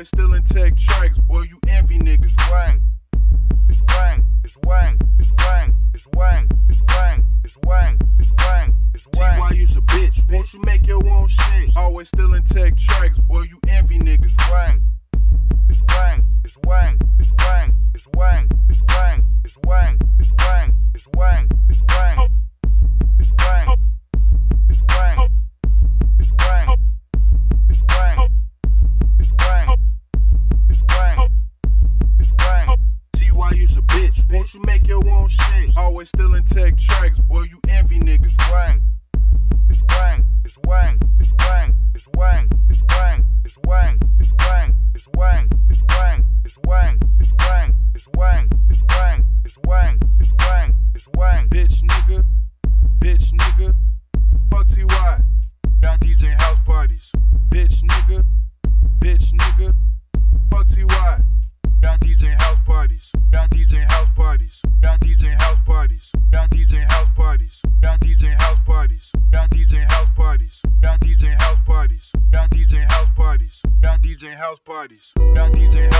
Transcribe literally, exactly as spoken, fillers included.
Always stealing tech tracks, boy, you envy niggas. Wang. It's wang, it's wang, it's wang, it's wang, it's wang, it's wang, it's wang, it's wang. T Y U's a bitch, won't you make your own shit? Always stealing tech tracks, boy, you envy niggas. Wang. It's wang, it's wang, it's wang, it's wang, it's wang, it's wang, it's wang, it's wang, it's wang, it's wang, it's wang, it's wang, it's wang, it's wang, it's wang, it's wang. T Y U's a bitch, won't you make your own shit? Always stealing tech tracks, boy, you envy niggas. Wang. It's wang, it's wang, it's wang, it's wang, it's wang, it's wang, it's wang, it's wang, it's wang, it's wang, it's wang, it's wang, it's wang, it's wang, it's wang, it's wang. Bitch nigga, bitch nigga, fuck T Y, got D J house parties. Bitch nigga, bitch nigga, fuck T Y, got D J house parties. Got D J house parties. Got D J house parties. Got D J house parties. Got D J house parties. Got D J house parties. Got D J house parties. Got D J house parties. Got D J house parties. Got D J